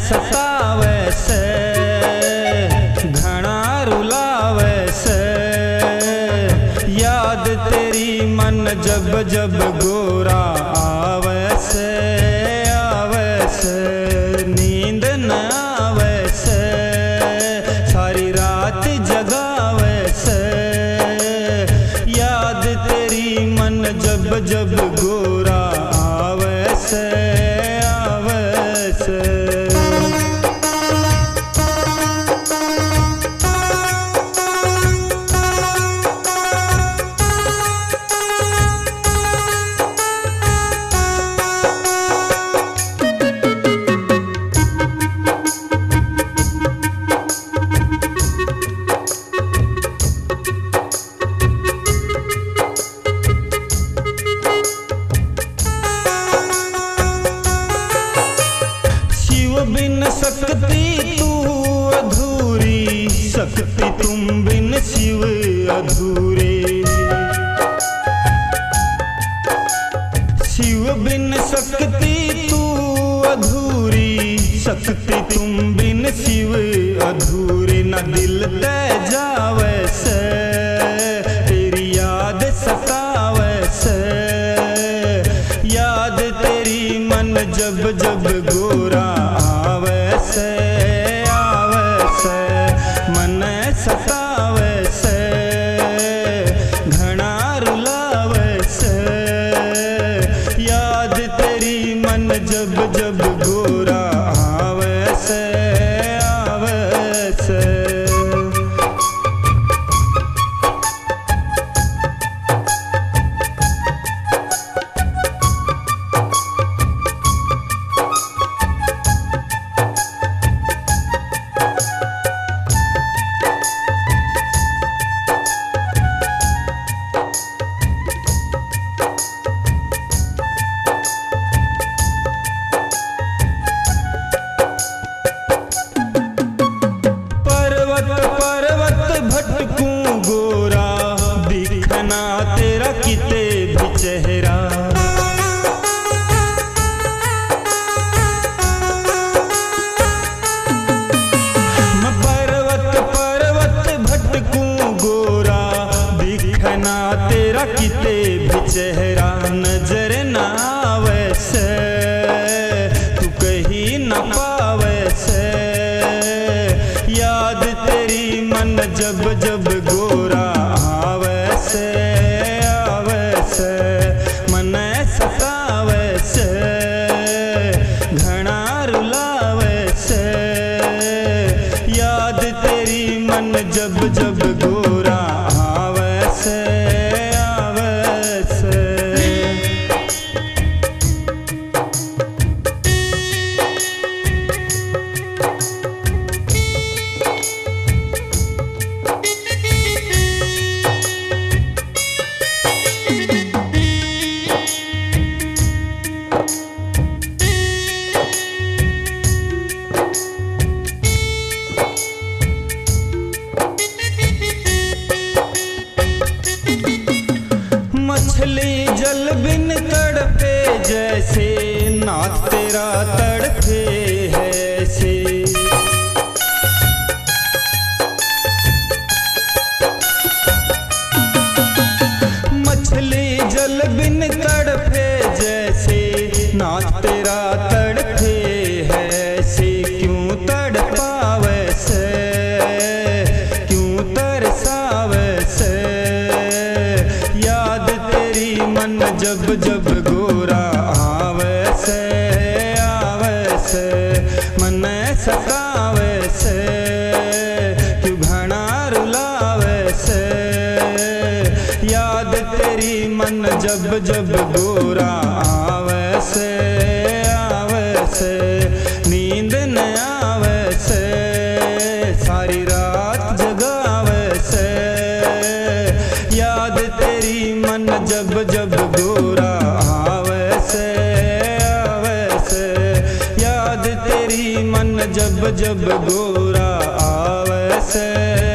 सतावे से घना रुलावे से। याद तेरी मन जब जब गोरा आवे से नींद न आवे से सारी रात जगावे से। याद तेरी मन जब जब गोरा आवे से बिन शक्ति तू अधूरी, शक्ति तुम बिन शिव अधूरे। शिव बिन शक्ति तू अधूरी, शक्ति तुम बिन शिव अधूरे। न दिल ते जावे से तेरी याद सतावे से। याद तेरी मन जब जब गोरा आवे से मन सतावे से घना रुलावे से। याद तेरी मन जब जब गोरा आवे से भटकूं गोरा दिखना तेरा किते भी चेहरा। मैं पर्वत पर्वत भटकूं गोरा दिखना तेरा किते भी चेहरा। नजर ना आवे से तू कहीं न पावे से। याद तेरी मन जब जब गोरा आवे से मन सतावे से घना रुलावे से। याद तेरी मन जब जब गोरा आवे से मछली जल बिन तड़पे जैसे नाथ तेरा तड़पे है ऐसे। मछली जल बिन तड़पे जैसे नाथ तेरा तड़पे है ऐसे। क्यों तड़पावे से क्यों तरसावे से। याद तेरी मन जब जब गोरा आवे से मन सतावे से क्यों घना रुलावे से। याद तेरी मन जब जब गोरा आवे से नींद न आवे से सारी रात जगावे से। याद तेरी मन जब जब गोरा आवे से याद तेरी मन जब जब गोरा आवे से।